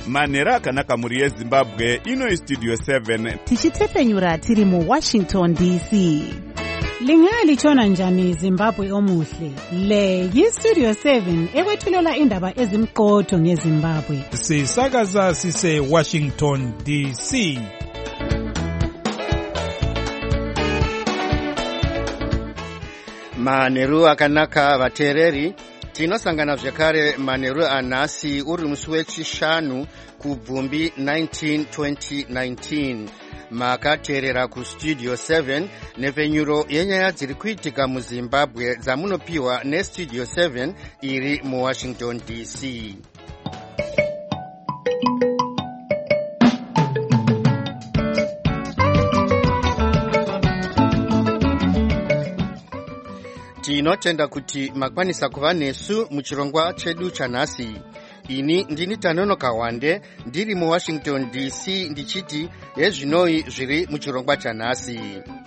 manhero akanaka mhuri yezimbabwe. Ino istudio 7 tichitefenyura tiri muWashington DC. Lingalitshona njani Zimbabwe omuhle? Le yistudio 7 ekwethulela indaba ezimqotho ngeZimbabwe. Sisakaza sise Washington DC. Manheru akanaka vateereri, tinosangana zvekare manheru anhasi uri musi wechishanu kubvumbi 2019. Makateerera kustudio 7 nepfenyuro yenyaya dziri kuitika muZimbabwe dzamunopiwa nestudio 7 iri muWashington DC. Tinotenda kuti makwanisa kuva nesu muchirongwa chedu chanhasi. Ini ndini Tanonoka Wande ndiri muWashington DC ndichiti hezvinoi zviri muchirongwa chanhasi.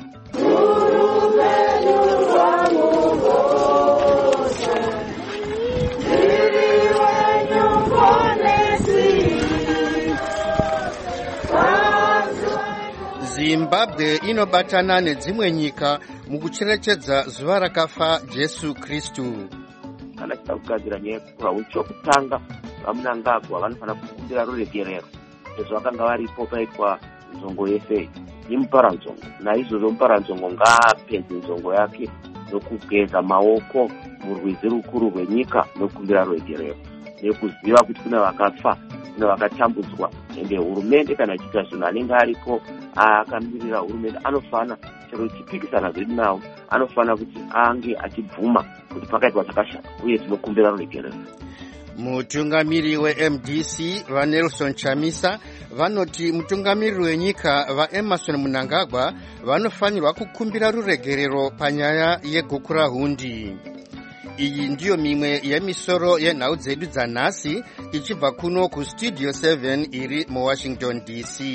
Zimbabwe inobatana nedzimwe nyika mukucherechedza zuva rakafa Jesu Kristu. Kana tichagadzira nyaya yekukura chokutanga vamunangagwa vanofanira kukumbira ruregerero izvo vakanga varipo paitwa nzongo yese yemuparanzongo. Naizvozvo muparanzongo ngaapedze nzongo yake nokugeza maoko murwizi rukuru rwenyika nokukumbira ruregerero nekuziva kuti kuna vakafa, kuna vakatambudzwa. Ende hurumende kana ichiita zvinhu anenge aripo akamirira hurumende anofana chero chipikisana zvedu nawo anofana kuti ange achibvuma kuti pakaitwa zvakashata uye tinokumbira ruregerero. Mutungamiri weMDC vaNelson Chamisa vanoti mutungamiriri wenyika vaEmmerson Mnangagwa vanofanirwa kukumbira ruregerero panyaya yegukura hundi. Iyi ndiyo mimwe yemisoro yenhau dzedu dzanhasi ichibva kuno kustudio 7 iri muWashington DC.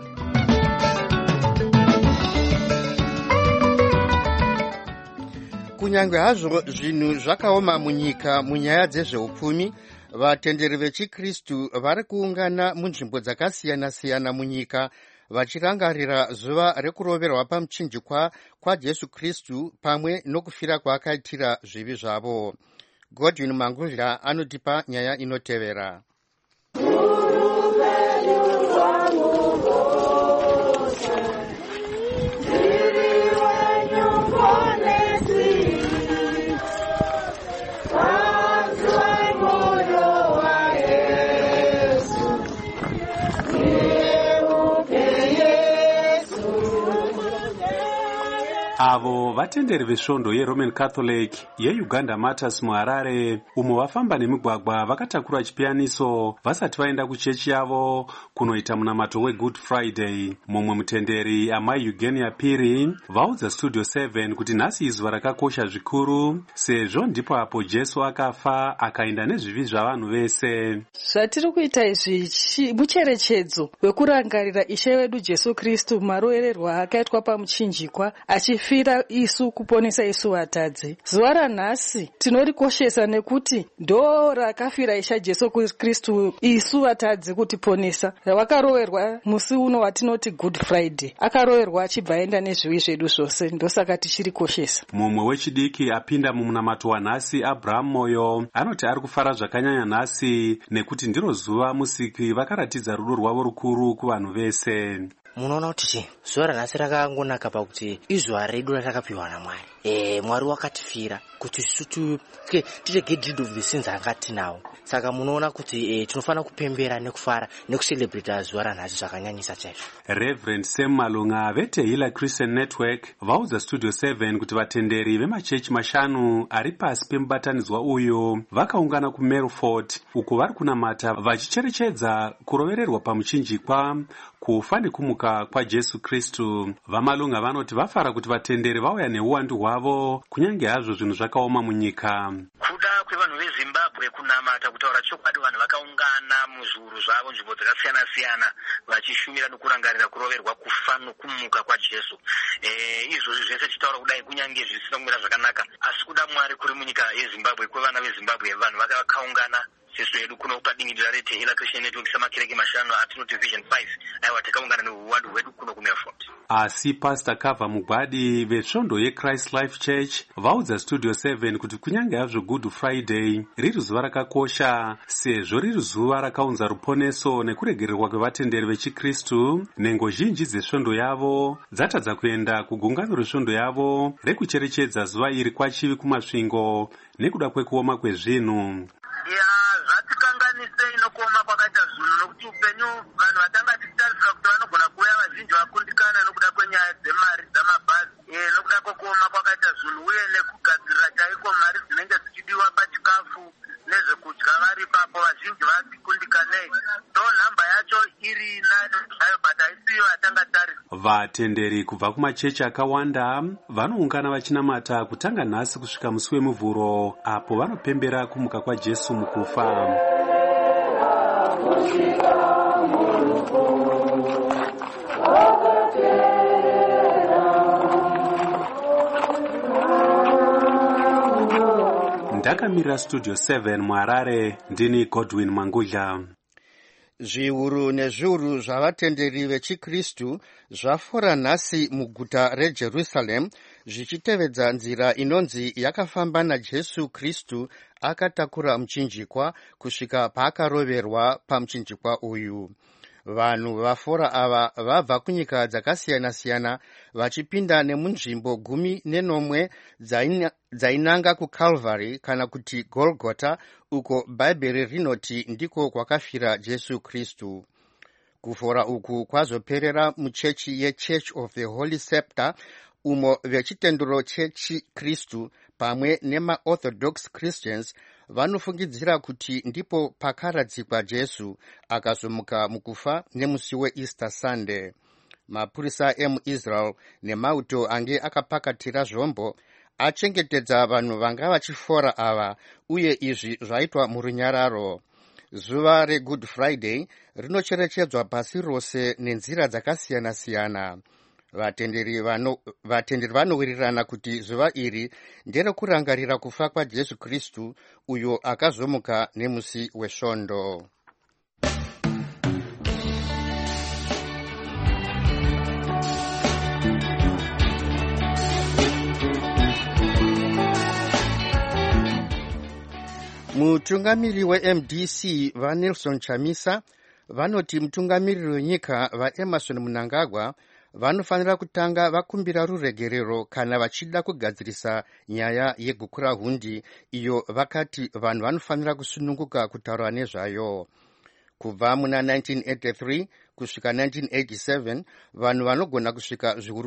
Kunyange hazvo zvinhu zvakaoma munyika munyaya dzezveupfumi, vatenderi vechikristu vari kuungana munzvimbo dzakasiyana-siyana munyika vachirangarira zuva rekuroverwa pamuchinjikwa kwaJesu Kristu pamwe nokufira kwaakaitira zvivi zvavo. Godwin Mangudla anotipa nyaya inotevera. Avo vatenderi vesvondo yeRoman Catholic yeUganda Martyrs muHarare umo vafamba nemigwagwa vakatakura chipiyaniso vasati vaenda kuchechi yavo kunoita munamato weGood Friday. Mumwe mutenderi amai Eugenia Piri vaudza Studio 7 kuti nhasi izuva rakakosha zvikuru sezvo ndipo apo Jesu akafa akaenda nezvivi zvavanhu vese. Zvatiri kuita izvi mucherechedzo wekurangarira Ishe wedu Jesu Kristu marovererwo akaitwa pamuchinjikwa achifira isu kuponesa isu vatadzi. Zuva ranhasi tinorikoshesa nekuti ndo rakafira Ishe Jesu Kristu isu vatadzi kutiponesa. Wakaroverwa musi uno watinoti Good Friday. Akaroverwa achibva aenda nezvivi zvedu zvose, ndosaka tichirikoshesa. Mumwe wechidiki apinda mumunamato wanhasi Abraham Moyo anoti ari kufara zvakanyanya nhasi nekuti ndiro zuva musiki vakaratidza rudo rwavo rukuru kuvanhu vese. Munoona kuti zuva ranhasi rakangonaka pakuti izuva redu ratakapiwa naMwari. Mwari wakatifira kuti tirege rid of the sins angatinawo. Saka munoona kuti tinofana kupembera nekufara nekucelebrate zuva ranhasi zvakanyanyisa chaizvo. Reverend Sam Malunga veTehila Christian Network vaudza Studio 7 kuti vatenderi vemachechi mashanu ari pasi pemubatanidzwa uyu vakaungana kuMelford uko vari kunamata vachicherechedza kurovererwa pamuchinjikwa, kufa nekumuka kwaJesu Kristu. VaMalunga vanoti vafara kuti vatenderi vauya neuwandu hwavo kunyange hazvo zvinhu zvakaoma munyika. Kuda kwevanhu veZimbabwe kunamata kutaura chokwadi, vanhu vakaungana muzviuru zvavo nzvimbo dzakasiyana-siyana vachishumira nokurangarira kuroverwa, kufa nokumuka kwaJesu. Izvozvi zvese tichitaura kudai kunyange zvisina kumira zvakanaka, asi kuda Mwari kuri munyika yeZimbabwe, kwevana veZimbabwe, vanhu vakaungana sesu yedu kuno kukadingirira reTehila Christian Network samakereke mashanu atinoti Vision 5 aiwa takaungana neuwadu hwedu kuno kuMelfort. Asi Pastor Kava Mugwadi vesvondo yeChrist Life Church vaudza Studio 7 kuti kunyange hazvo Good Friday riri zuva rakakosha sezvo riri zuva rakaunza ruponeso nekuregererwa kwevatenderi vechikristu, nhengo zhinji dzesvondo yavo dzatadza kuenda kugungano resvondo yavo rekucherechedza zuva iri kwachivi kumasvingo nekuda kwekuoma kwezvinhu. Zvatikanganise inokoma kwakaita zvinhu nokuti upenyu vanhu vatanga tichitarisira kuti vanogona kuuya vazhinji vakundikana nokuda kwenyaya dzemari dzamabhazi, nokuda kwekuoma kwakaita zvinhu uye nekugadzirira chaiko mari dzinenge dzichidiwa pachikafu nezvekudya vari ipapo vazhinji vadzikundikanei. Do nhamba yacho iri nani zvayo but haisiyo yatanga tarisa. Vatenderi kubva kumachechi akawanda vanoungana vachinamata kutanga nhasi kusvika musi wemuvhuro apo vanopembera kumuka kwaJesu mukufa. Ndakamirira Studio 7 muHarare, ndini Godwin Mangudla. Zviuru nezviuru zvavatenderi vechikristu zvafora nhasi muguta reJerusarema zvichitevedza nzira inonzi yakafamba naJesu Kristu akatakura muchinjikwa kusvika paakaroverwa pamuchinjikwa uyu. Vanhu vafora ava vabva kunyika dzakasiyana-siyana vachipinda nemunzvimbo 19 dzainanga kuCalvary kana kuti Golgotha, uko Bhaibheri rinoti ndiko kwakafira Jesu Kristu. Kufora uku kwazoperera muchechi yeChurch of the Holy Sepulchre, umo vechitendero chechiKristu pamwe nemaOrthodox Christians vanofungidzira kuti ndipo pakaradzikwa Jesu akazomuka mukufa nemusi weEaster Sunday. Mapurisa emuIsrael nemauto ange akapakatira zvombo achengetedza vanhu vanga vachifora ava, uye izvi zvaitwa murunyararo. Zuva reGood Friday rinocherechedzwa pasi rose nenzira dzakasiyana-siyana. Vatenderi vanowirirana kuti zuva iri nderekurangarira kufa kwaJesu Kristu uyo akazomuka nemusi wesvondo. Mutungamiri weMDC vaNelson Chamisa vanoti mutungamiriri wenyika vaEmmerson Mnangagwa vanofanira kutanga vakumbira ruregerero kana vachida kugadzirisa nyaya yegukurahundi iyo vakati vanhu vanofanira kusununguka kutaura nezvayo. Kubva muna 1983 kusvika 1987 vanhu vanogona kusvika zviuru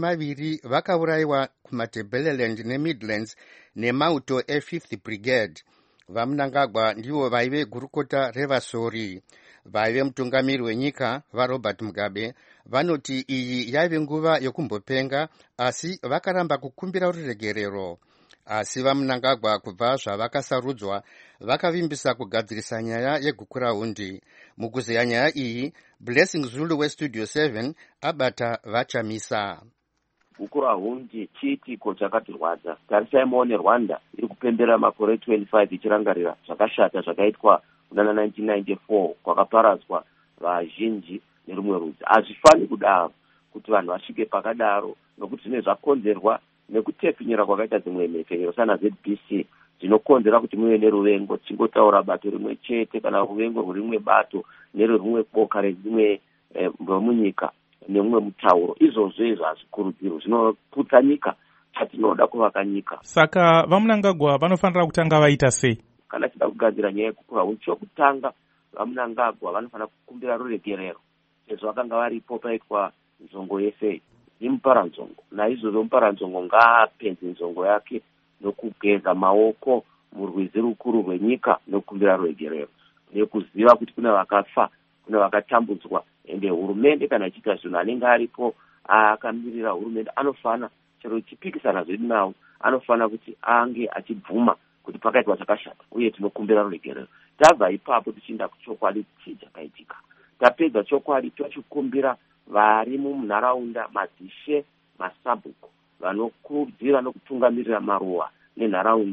20 vakaurayiwa kumaTebeleland neMidlands nemauto e5th Brigade. VaMnangagwa ndivo vaive gurukota revasori. Vaive mutungamiri wenyika vaRobert Mugabe vanoti iyi yaive nguva yokumbopenga, asi vakaramba kukumbira ruregerero. Asi vaMnangagwa kubva zvavakasarudzwa vakavimbisa kugadzirisa nyaya yegukurahundi. Mukuzeya nyaya iyi, Blessing Zulu weStudio 7 abata vaChamisa. Gukurahundi chiitiko chakatirwadza. Tarisai muone Rwanda iri kupembera makore 25 ichirangarira zvakashata zvakaitwa kunana 1994 kwakaparadzwa vazhinji nerumwe rudzi. Hazvifani kudaro kuti vanhu vasvike pakadaro, nokuti zvine zvakonzerwa nekutepfinyira kwakaita dzimwe mhepfenyero sana ZBC zvinokonzera kuti muve neruvengo, chingotaura bato rimwe chete kana ruvengo rwerimwe bato nererumwe boka redzimwe munyika nemumwe mutauro. Izvozvo hazvikurudzirwi, zvinoputsa nyika chatinoda kuvaka nyika. Saka vaMnangagwa vanofanira kutanga vaita sei? Kana tida kugadzira nyaya yekukurahundi, chokutanga vaMnangagwa vanofanira kukumbira ruregerero sezvo vakanga varipo paitwa nzongo yese imuparanzongo. Naizvozvo muparanzongo ngaapenze nzongo yake nokugeza maoko murwizi rukuru rwenyika nokukumbira ruregerero, nekuziva kuti kuna vakafa, kuna vakatambudzwa, ende hurumende kana ichiita zvinhu anenge aripo akamirira hurumende anofana, chero chipikisana zvedu nawo, anofana kuti ange achibvuma kuti pakaitwa zvakashata uye tinokumbira ruregerero. Tabva ipapo tichienda kuchokwadi chii chakaitika. Tapedza chokwadi tochikumbira vari munharaunda, madzishe, masabhuku vanokurudzira nokutungamirira maruwa nenharaunda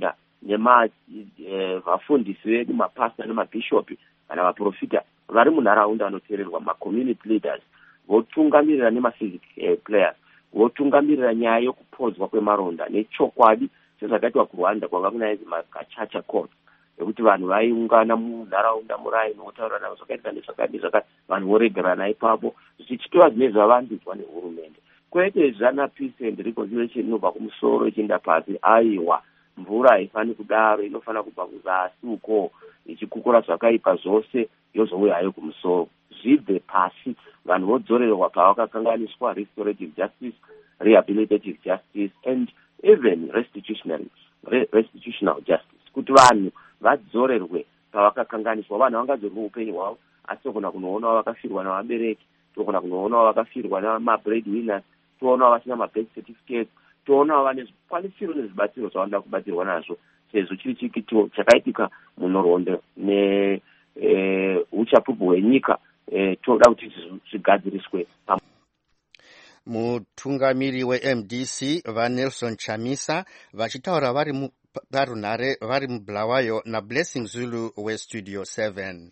vafundisi vedu, mapasta nemabhishopi kana vaprofita vari munharaunda vanoteererwa, macommunity leaders, votungamirira nemaphysic players, votungamirira nyaya yokupodzwa kwemaronda nechokwadi sezvakaitwa kuRwanda kwanga kunaizvi magachacha courts ekuti vanhu vaiungana munharaunda murai nokutaurirana zvakaitika nezvakati vanhu voregerana ipapo zvichitova zvine zvavandudzwa nehurumende. Kwete zvana peace and reconciliation inobva kumusoro ichienda pasi. Aiwa, mvura haifani kudaro, inofana kubva kuzasi uko ichikukura zvakaipa zvose yozouya hayo kumusoro. Zvibve pasi, vanhu vodzorerwa pavakakanganiswa, restorative justice, rehabilitative justice and even restitutional justice, kuti vanhu vadzorerwe pavakakanganiswa. Vanhu vangadzorerwa upenyu hwavo, asi togona kunoona vakafirwa navabereki, togona kunoona vakafirwa namabreadwinners, toona vasina mabirth certificates, toona vane zvikwanisiro nezvibatsiro zvavanoda kubatsirwa nazvo, sezvo chiri chikito chakaitika muNhoroondo neuchapupu hwenyika. Toda kuti zvigadziriswe. Mutungamiri weMDC vaNelson Chamisa vachitaura vari parunhare vari muBulawayo naBlessing Zulu weStudio 7.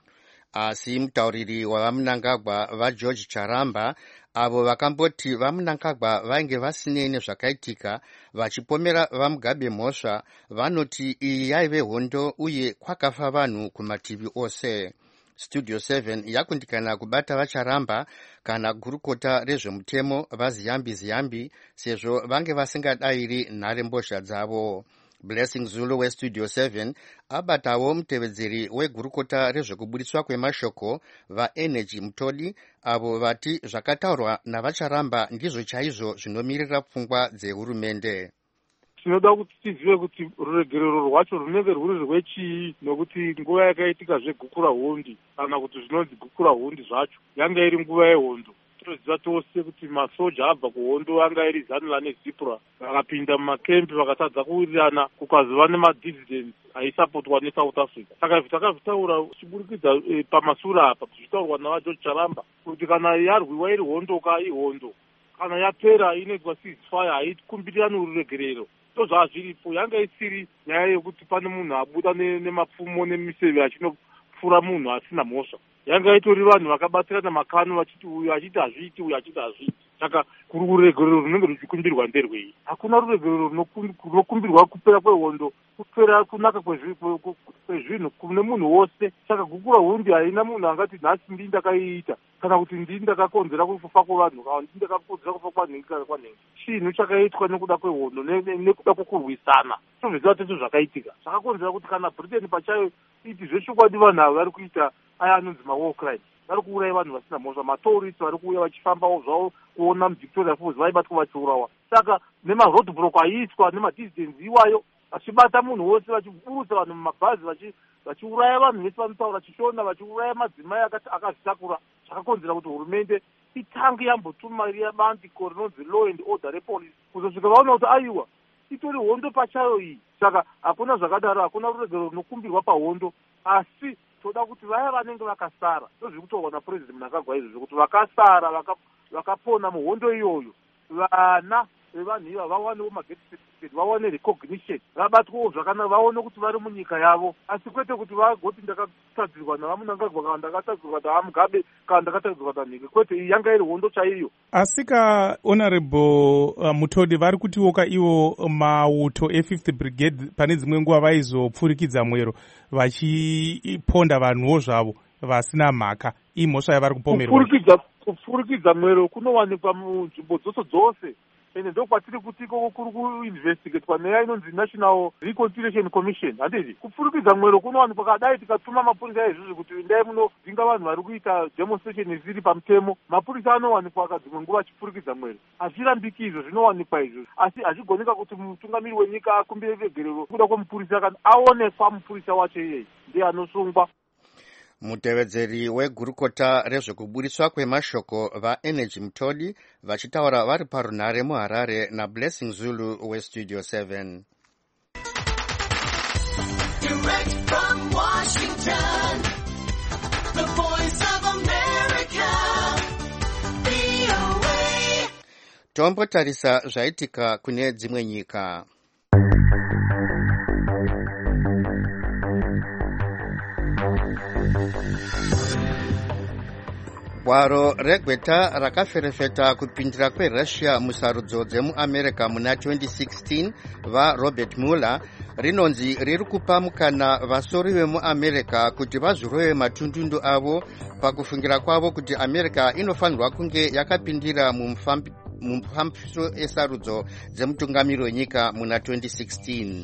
Asi mutauriri wavaMnangagwa vaGeorge Charamba avo vakamboti vaMnangagwa vainge vasinei nezvakaitika vachipomera vaMugabe mhosva vanoti iyi yaive hondo uye kwakafa vanhu kumativi ose. Studio 7 yakundikana kubata vaCharamba kana gurukota rezvemutemo vaZiyambi sezvo vange vasingadayiri nhare mbozha dzavo. Blessing Zulu weStudio 7 abatawo mutevedzeri wegurukota rezvekuburitswa kwemashoko vaEnergy Mutodi avo vati zvakataurwa navaCharamba ndizvo chaizvo zvinomirira pfungwa dzehurumende. Tinoda kuti tizive kuti ruregerero rwacho runenge rwuri rwechii, nokuti nguva yakaitika zvegukura hundi kana kuti zvinonzi gukura hundi zvacho yanga iri nguva yehondo. Tinoziva tose kuti masoja abva kuhondo anga iri Zanzibar neZipra vakapinda mumakempi vakatadza kuwirirana kukazova nemadividends aisapotwa neSouth Africa. Saka takazvitaura chiburikidza pamasura apa zvichitaurwa navaGeorge Charamba kuti kana yarwiwa iri hondo ihondo, kana yapera inoitwa ceasefire haikumbirani ruregerero. Zvazviripo yanga isiri nyaya yekuti pane munhu abuda nemapfumo nemiseve achinopfura munhu asina mhosva. Yanga itori vanhu vakabatirana makanu vachiti uyu achiti hazviiti uyu achiti hazviiti. Saka ruregerero runenge ruchikumbirwa nderwei? Hakuna ruregerero runokumbirwa kupera kwehondo, kupera kunaka kwezvinhu kune munhu wose. Saka gukura hundi haina munhu angati nhasi ndii ndakaiita kana kuti ndii ndakakonzera kufa kwevanhu kana ndii ndakakonzera kufa kwanhingi kana kwanhingi. Chinhu chakaitwa nekuda kwehondo nekuda kwokurwisana. Tozviziva tese zvakaitika zvakakonzera kuti kana Britain pachayo iti zvechokwadi vanhu ava vari kuita aya anonzi mawar crimes, vari kuuraya vanhu vasina mhosva, matourists vari kuuya vachifambawo zvavo kuona muVictoria Falls vaibatwa vachiurawa. Saka nemaroadblock aiiswa nemadissidents iwayo vachibata munhu wose vachiburutsa vanhu mumabhazi vachiuraya vanhu vese vanotaura chishona vachiuraya madzimai akazvitakura. Zvakakonzera kuti hurumende itange yambotuma riya bandiko rinonzi law and order repolice kuzosvika vaona kuti aiwa itori hondo pachayo iyi. Saka hakuna zvakadaro, hakuna ruregerero runokumbirwa pahondo, asi toda kuti vaya vanenge vakasara ndozviri kutaurwa naPresident Mnangagwa izvozvo kuti vakasara vakapona muhondo iyoyo vana vevanhu iva vawanewo mageti certificate, vawane recognition, vabatwewo zvakanaka, vaone kuti vari munyika yavo, asi kwete kuti vagoti ndakatadzirwa navaMnangagwa kana ndakatadzirwa navaMugabe kana ndakatadzirwa naNhenge. Kwete, iyi yanga iri hondo chaiyo. Asika Honorable Mutodi vari kutiwoka ivo mauto e5th Brigade pane dzimwe nguva vaizopfurikidza mwero vachiponda vanhuwo zvavo vasina mhaka. Iyi mhosva yavari kupomerwa. Kupfurikidza mwero kunowanikwa munzvimbo dzose ende ndokwatiri kuti kuri kuinvestigatwa neya inonzi National Reconciliation Commission. Handizvi kupfurikidza mwero kunowanikwa kadai tikatuma mapurisa izvozvo kuti endai munodzinga vanhu vari kuita demonstration isiri pamutemo, mapurisa anowanikwa kadzimwe nguva achipfurikidza mwero. Hazvirambiki izvo, zvinowanikwa izvo, asi hazvigoneka kuti mutungamiri wenyika akumbire regerero kuda kwemupurisa kana aonekwa mupurisa wacho iyeye ndiye anosungwa. Mutevedzeri wegurukota rezvekuburitswa kwemashoko vaEnergy Mutodi vachitaura vari parunhare muHarare naBlessing Zulu weStudio 7. Direct from Washington, the voice of America, VOA. Tombotarisa zvaitika kune dzimwe nyika. hwaro regweta rakaferefeta kupindira kwerussia musarudzo dzemuamerica muna 2016 vaRobert Mueller rinonzi riri kupa mukana vasori vemuamerica kuti vazorove matundundu avo pakufungira kwavo kuti america inofanirwa kunge yakapindira mumufambiso esarudzo dzemutungamiri wenyika muna 2016.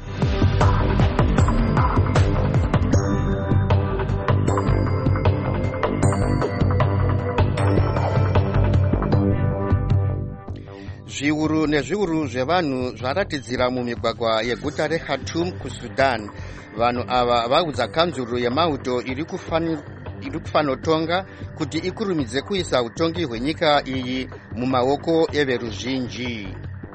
Zviuru nezviuru zvevanhu zvaratidzira mumigwagwa yeguta reKhartoum kuSudan. Vanhu ava vaudza kanzuru yemauto iri kufanotonga kuti ikurumidze kuisa utongi hwenyika iyi mumaoko everuzhinji.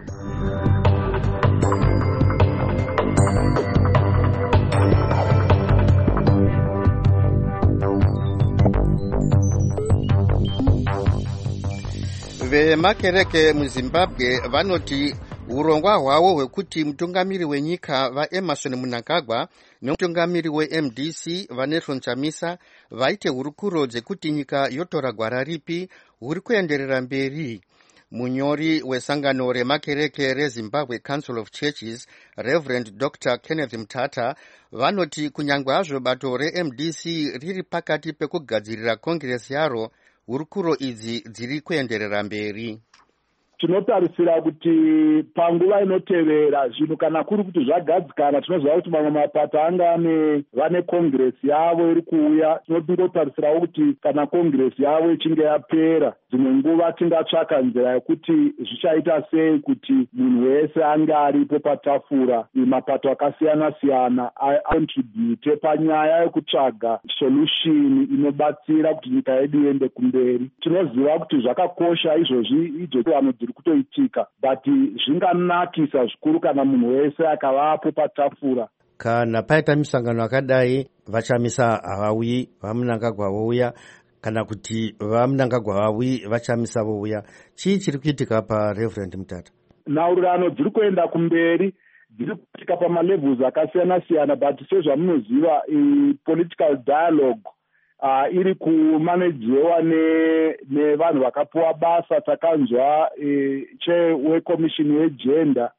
Vemakereke muZimbabwe vanoti urongwa hwavo hwekuti mutungamiri wenyika vaEmerson Mnangagwa nemutungamiri weMDC vaNelson Chamisa vaite hurukuro dzekuti nyika yotora gwara ripi huri kuenderera mberi. Munyori wesangano remakereke reZimbabwe Council of Churches, Reverend Dr. Kenneth Mtata, vanoti kunyangwe hazvo bato reMDC riri pakati pekugadzirira kongresi yaro, hurukuro idzi dziri kuenderera mberi. Tinotarisira kuti panguva inotevera zvinhu kana kuri kuti zvagadzikana tinoziva kuti mamwe mapato anga vane kongresi yavo iri kuuya. Tinotarisirawo kuti kana kongresi yavo ichinge yapera dzimwe nguva tingatsvaka nzira yekuti zvichaita sei kuti munhu wese ange aripo patafura mapato akasiyana-siyana acontribute panyaya yekutsvaga solution inobatsira kuti nyika yedu iende kumberi. Tinoziva kuti zvakakosha izvozvi vanhu dziri kutoitika, but zvinganakisa zvikuru kana munhu wese akavapo patafura. Kana paita misangano akadai vaChamisa havauyi, vaMnangagwa vouya, kana kuti vaMnangagwa havauyi vaChamisa vouya. Chii chiri kuitika paReverend Mtata? Nhaurirano dziri kuenda kumberi, dziri kuitika pamalevels akasiyana-siyana, but sezvamunoziva political dialogue iri kumanajewa nevanhu vakapiwa basa. Takanzwa wekomishini yegender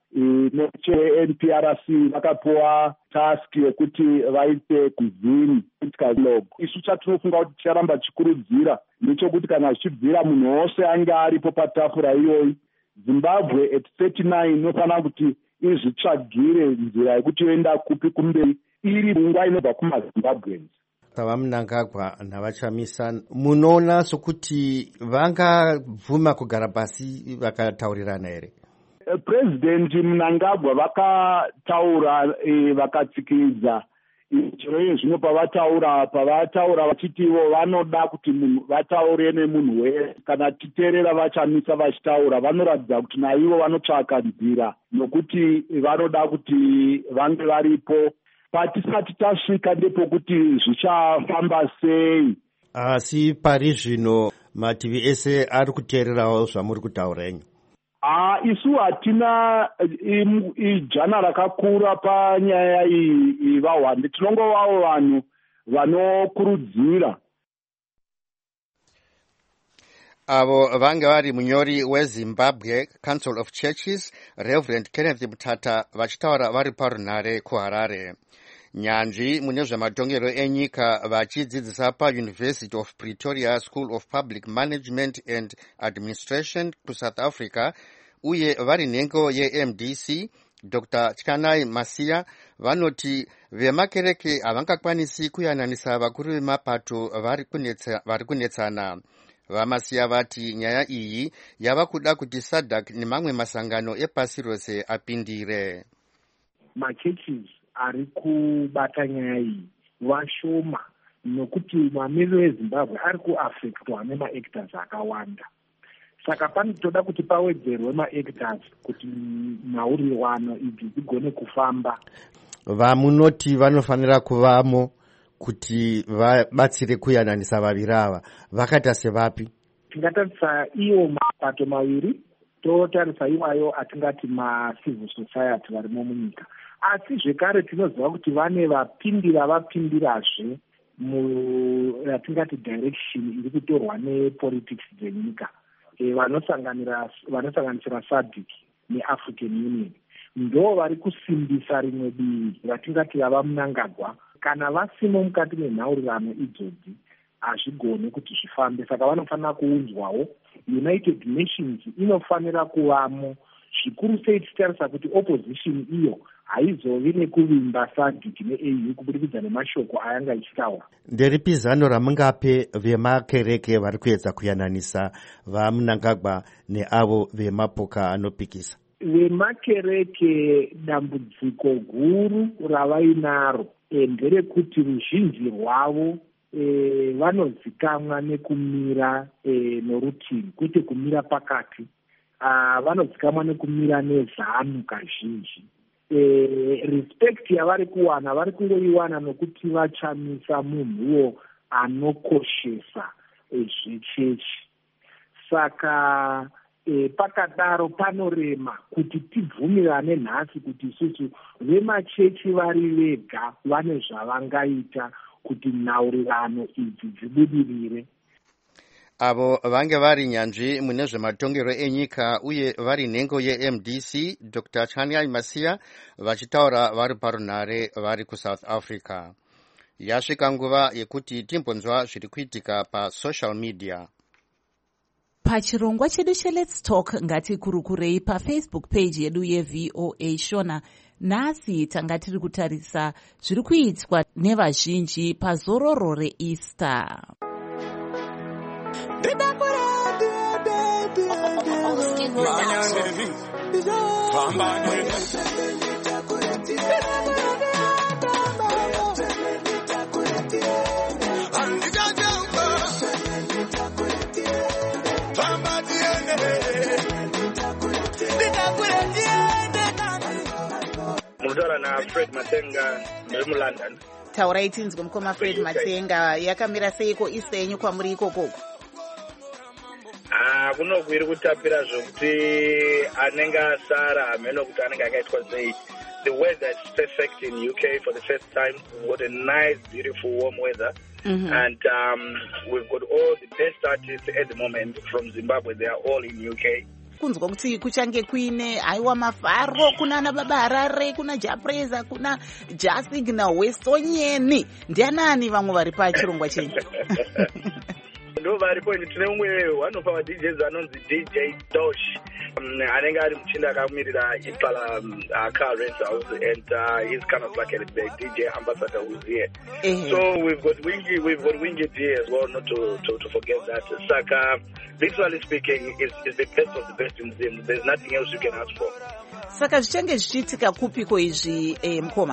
necheNPRC vakapiwa task yekuti vaite kuzini political dialogue. Isu chatinofunga kuti ticharamba chikurudzira ndechekuti kana zvichibvira munhu wose ange aripo patafura iyoyi, Zimbabwe at 39 inofanira kuti izvitsvagire nzira yekuti yoenda kupi kumberi iri pfungwa inobva kumaZimbabweans. VaMnangagwa navaChamisa munoona sokuti vangabvuma kugara pasi vakataurirana here? President Mnangagwa vakataura vakatsikidza chero zvino pavataura vachiti ivo vanoda kuti vataure nemunhu wese. Kana titeerera vaChamisa vachitaura vanoratidza kuti naivo vanotsvaka nzira nokuti vanoda kuti vange varipo patisati tasvika ndepokuti zvichafamba sei. Asi pari zvino mativi ese ari kuteererawo zvamuri kutaura henyu? Isu hatina ijana rakakura panyaya iyi vahwande, tinongovawo vanhu vanokurudzira. Avo vanga vari munyori weZimbabwe Council of Churches, Reverend Kenneth Mtata, vachitaura vari parunhare kuHarare. Nyanzvi mune zvematongero enyika vachidzidzisa paUniversity of Pretoria School of Public Management and Administration kuSouth Africa uye vari nhengo yeMDC, Dr. Tyanai Masiya, vanoti vemakereke havangakwanisi kuyananisa vakuru vemapato vari kunetsana. VaMasiya vati nyaya iyi yava kuda kuti SADC nemamwe masangano epasi rose apindire. Machurches ari kubata nyaya iyi vashoma nokuti mamiriro eZimbabwe ari kuafectwa nemaactors akawanda. Saka panotoda kuti pawedzerwe maactors kuti nhaurirwano idzi dzigone kufamba. Vamunoti vanofanira kuvamo kuti vabatsire kuyananisa vaviri ava vakaita sevapi? Tingatarisa iwo mapato maviri, totarisa iwayo atingati macivil society varimo munyika. Asi zvekare tinoziva kuti vane vapindirazve yatingati direction iri kutorwa nepolitics dzenyika, vanosanganisira SADC neAfrican Union, ndo vari kusimbisa rimwe divi ratingati vava Mnangagwa. Kana vasimo mukati menhaurirano idzodzi hazvigone kuti zvifambe, saka vanofanira kuunzwawo. United Nations inofanira kuvamo, zvikuru sei tichitarisa kuti opposition iyo haizovi nekuvimba SADC neAU kubudikidza nemashoko ayanga ichitaura. Nderipi zano ramungape vemakereke vari kuedza kuyananisa vaMnangagwa neavo vemapoka anopikisa? Vemakereke dambudziko guru ravainaro nderekuti ruzhinji rwavo vanozikamwa nekumira norutivi, kwete kumira pakati. Vanozikamwa nekumira nezano kazhinji. Respect yavari kuwana, vari kungoiwana nokuti vachamisa munhuwo anokoshesa zvechechi. Saka pakadaro panorema kuti tibvumirane nhasi kuti isusu vemachechi vari vega vane zvavangaita kuti nhaurirano idzi dzibudirire. Avo vange vari nyanzvi mune zvematongero enyika uye vari nhengo yeMDC, Dr. Chanyai Masiya, vachitaura vari parunhare vari kuSouth Africa. Yasvika nguva yekuti timbonzwa zviri kuitika pasocial media. Pachirongwa chedu cheLet's Talk ngatikurukurei paFacebook page yedu yeVOA Shona. Nhasi tanga tiri kutarisa zviri kuitwa nevazhinji pazororo reEaster. Mutaura naFred Matenga ndiri muLondon. Taurai tinzwe mukoma Fred Matenga, yakamira seiko Easter yenyu kwamuri ikoko? Kunoku iri kutapira zvokuti anenge asara hameno kuti anenge akaitwa sei. The weather is perfect in UK for the first time. We've got a nice, beautiful, warm weather. And we've got all the best artists at the moment from Zimbabwe. They are all in UK. Kunzwa kuti kuchange kuine haiwa Mafaro, kuna Nababa Harare, kuna Japreza, kuna Jasig na Westonyeni. Ndianani vamwe vari pachirongwa chenyu? Ndo varipo tine umwe one of our DJs anonzi DJ Dosh. Anenge ari muchinda akamirira ipala car rental house, and he's kind of like a DJ ambassador who's here. So we've got Wingy D as well, not to forget that. Saka, literally speaking, is the best of the best in Zim. There's nothing else you can ask for. Saka zvichange zvichiitika kupiko izvi mukoma?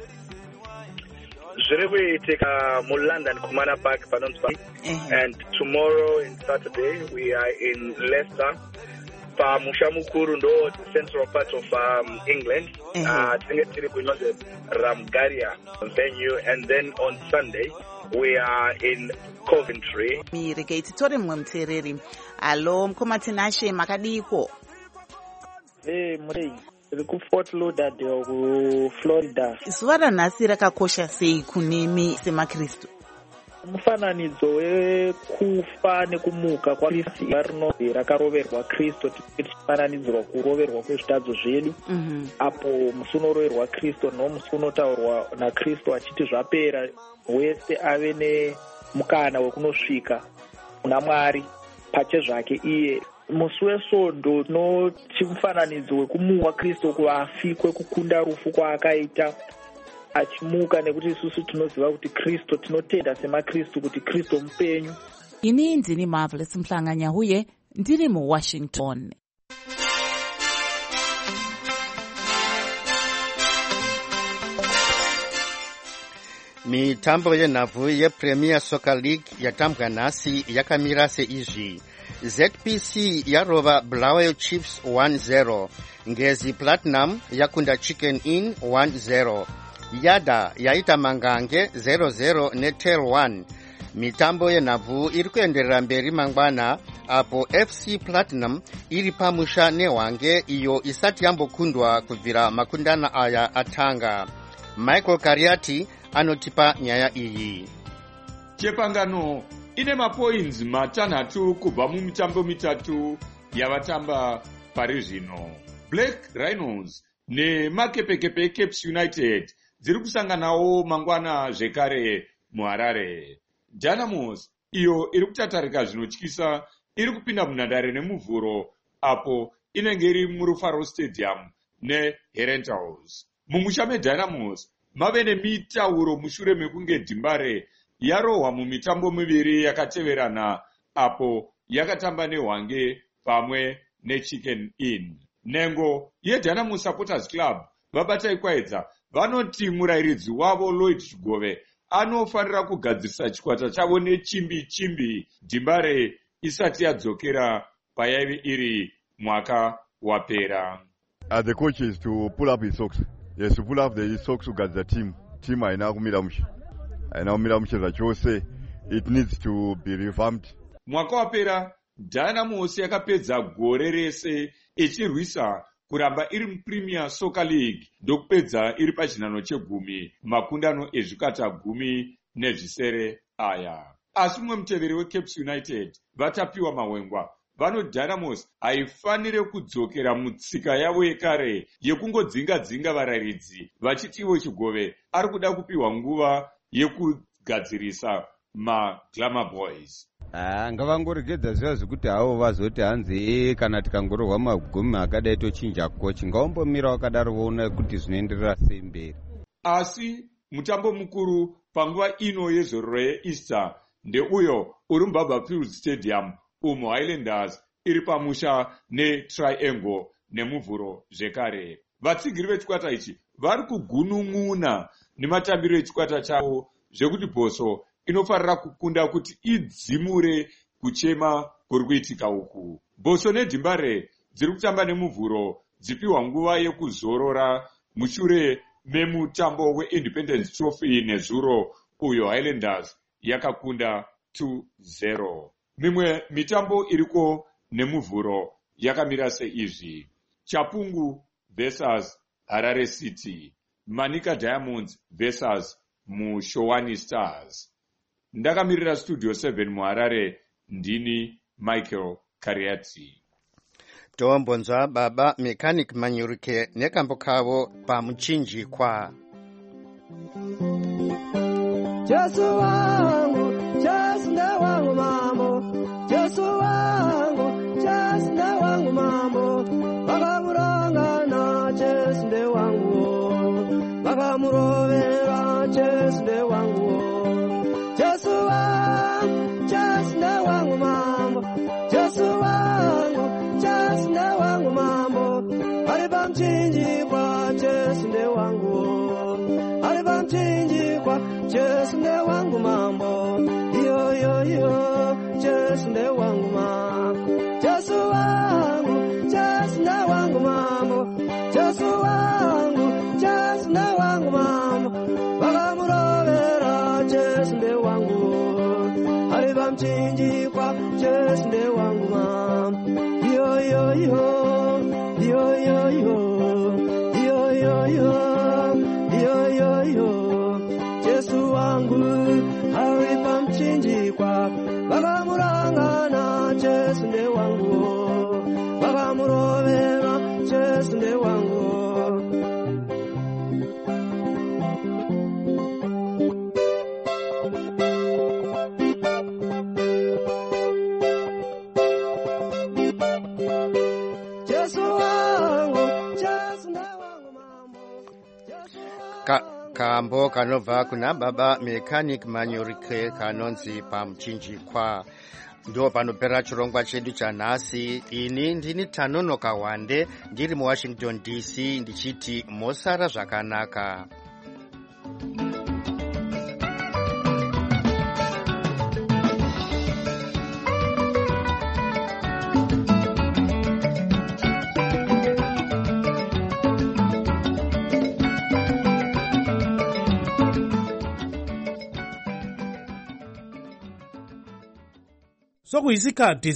Zviri kuitika muLondon Kumana Park panonzi, and tomorrow and Saturday we are in Leicester. Pamusha mukuru ndo the central part of England. Tinge tiri kuinonzi Ramgaria venue, and then on Sunday we are in Coventry. Mireke titori mwe mutereri. Allo mukoma Tinashe makadiko? Murei. Fort Lauderdale kuFlorida. Zuva ranhasi rakakosha sei kunemi semakristu? Mufananidzo wekufa nekumuka kwaKristu rakaroverwa Kristu, tichifananidzirwa kuroverwa kwezvitadzo zvedu. Apo musi unoroverwa Kristu nomusi unotaurwa naKristu achiti zvapera, wese ave nemukana wekunosvika kuna Mwari pachezvake iye. Musi weSondo nochimufananidzo wekumuka Kristu kuvafi, kwekukunda rufu kwaakaita achimuka, nekuti isusu tinoziva kuti Kristu, tinotenda semakristu kuti Kristu mupenyu. Ini ndini Marvelous Mhlanganya huye ndiri muWashington. Mitambo yenhabvu yePremier Soccer League yatambwa nhasi yakamira seizvi. ZPC yarova Bulawayo Chiefs 1-0. Ngezi Platinum yakunda Chicken Inn 1-0. Yada yaita Mangange 0-0 neTel 1. Mitambo yenhabvu iri kuenderera mberi mangwana, apo FC Platinum iri pamusha neHwange iyo isati yambokundwa kubvira makundana aya atanga. Michael Kariati anotipa nyaya iyi. chepangano ine mapoints 6 kubva mumitambo 3 yavatamba pari zvino. Black Rhinos nemakepekepe eCapes United dziri kusanganawo mangwana zvekare muHarare. Dynamos iyo iri kutatarika zvinotyisa iri kupinda munhandare nemuvhuro apo inenge iri muRufaro Stadium neHerentals. Mumusha meDynamos mave nemitauro mushure mekunge Dimbare yarohwa mumitambo miviri yakateverana apo yakatamba neHwange pamwe neChicken Inn. Nhengo yeDynamos Supporters Club vabata ikwaedza vanoti murayiridzi wavo Lloyd Chigove anofanira kugadzirisa chikwata chavo nechimbi Dimbare isati yadzokera payaive iri mwaka wapera. The coach is to pull up his socks. Yes, to pull up the socks kugadzira team haina kumira mushe. Haina kumira mushe zvachose. It needs to be revamped. Mwaka wapera Dynamos yakapedza gore rese ichirwisa kuramba iri muPremier Soccer League ndokupedza iri pachinhano chegumi makundano ezvikwata 10 aya. Asi mumwe muteveri weCapes United vatapiwa mahwengwa vano Dynamos haifanire kudzokera mutsika yavo yekare yekungodzinga varayiridzi vachiti ivo Chigove ari kuda kupiwa nguva yekugadzirisa maGlamour Boys. Ngavangoregedza zviya zvekuti havo vazoti hanzi kana tikangorohwa magumi akadai tochinja kochi, ngaumbomira wakadaro voona kuti zvinoenderera sei mberi. Asi mutambo mukuru panguva ino yezororo yeEaster ndeuyo uri muBaba Field Stadium umo Highlanders iri pamusha neTriangle nemuvhuro zvekare. Vatsigiri vechikwata ichi vari kugunun'una nematambiro echikwata chavo zvekuti Bhoso inofarira kukunda kuti idzimure kuchema kuri kuitika uku. Bhoso neDimbare dziri kutamba nemuvhuro dzipiwa nguva yekuzorora mushure memutambo weIndependence Trophy nezuro uyo Highlanders yakakunda 2-0. Mimwe mitambo iriko nemuvhuro yakamira seizvi: Chapungu versus Harare City, Manika Diamonds versus Mushowani Stars. Ndakamirira Studio 7 muHarare, ndini Michael Kariati. Tombonzwa Baba Mechanic Manyuruke nekambo kavo pamuchinjikwa. Jesu wangu, Jesu nda wangu mambo, Jesu wangu, Jesu nda wangu mambo, vakamuranga na Jesu nde wangu, vakamurovera Jesu nde wangu, Jesu wangu, Jesu nda wangu mambo, Jesu wangu, Jesu nda wangu mambo, ari pamchinjikwa Jesu nde wangu, ari pamchinjikwa Jesu nde wangu mambo, yo yo yo, Jesu nde wangu mambo, Jesu wangu, Jesu nde wangu mambo, Jesu wangu, Jesu nde wangu mambo, vakamurovera Jesu nde wangu, ari pamchinjikwa Jesu nde wangu mambo, yo yo yo, yo yo yo, yo yo yo, yo yo yo, Jesu wangu ari pamchinjikwa, vakamuranga na Jesu nde wangu, vakamurovera Jesu nde wangu. Jesu wangu, Jesu nde wangu mambo, Kambo kanobva kuna Baba Mechanic Manyuruke kanonzi pamuchinjikwa. Ndo panopera chirongwa chedu chanhasi. Ini ndini Tanonoka Wande ndiri muWashington DC ndichiti mosara zvakanaka. Sokuyisikhathi